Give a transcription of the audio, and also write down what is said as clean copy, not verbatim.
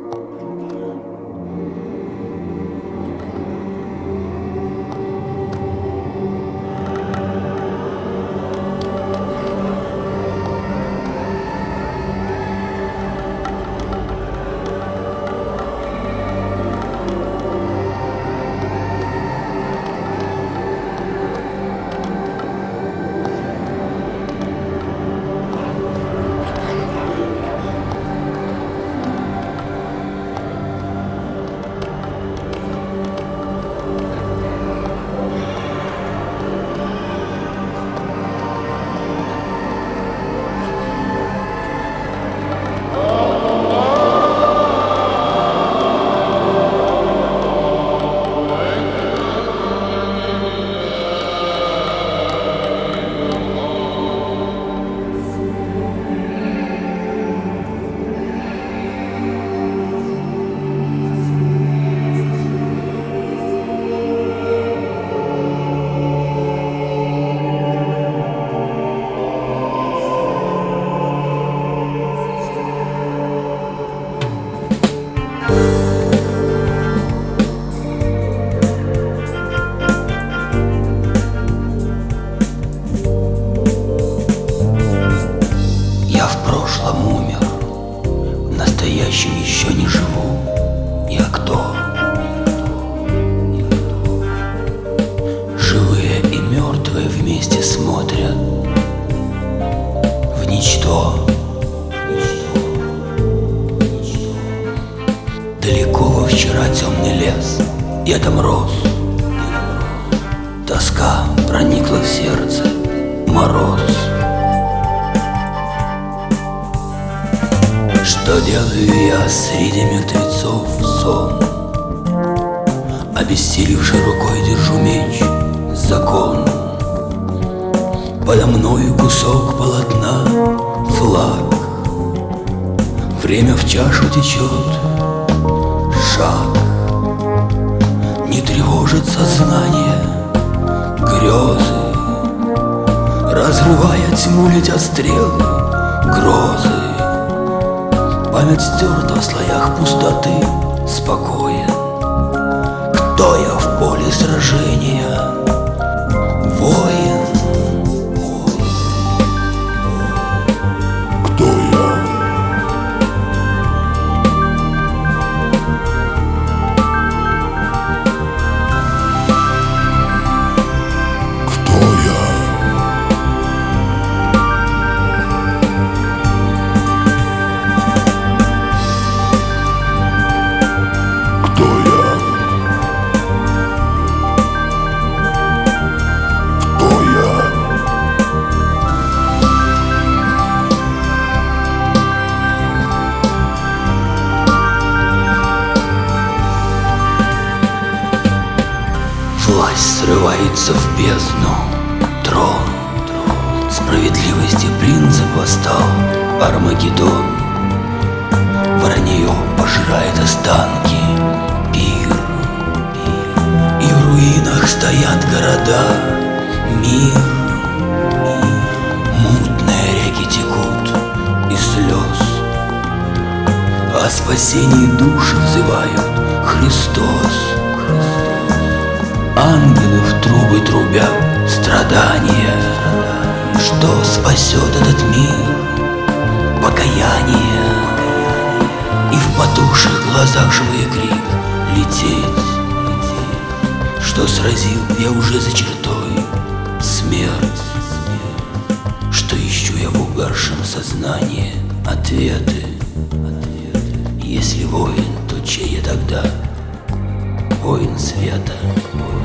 настоящем еще не живу. Я кто? Живые и мертвые вместе смотрят в ничто. Далеко во вчера темный лес, я там рос. Тоска проникла в сердце, мороз. Что делаю я среди мертвецов? Сон. Обессилевшей рукой держу меч, закон. Подо мною кусок полотна, флаг. Время в чашу течет, шаг. Не тревожит сознание, грезы. Разрывая тьму, летят стрелы, грозы. Память стерта в слоях пустоты, спокоен. Кто я в поле сражения? Воин. Кто я? Кто я? Власть срывается в бездну, трон. Справедливости принцип восстал, Армагеддон. Вранье пожирает останки, пир. И в руинах стоят города, мир. Мутные реки текут из слез. О спасении души взывают Христос. Ангелы в трубы трубят страдания. Что спасет этот мир? Покаяние. И в потухших глазах живой крик: лететь. Что сразил я уже за чертой? Смерть. Что ищу я в угасшем сознании? Ответы. Если воин, то чей я тогда? Воин света.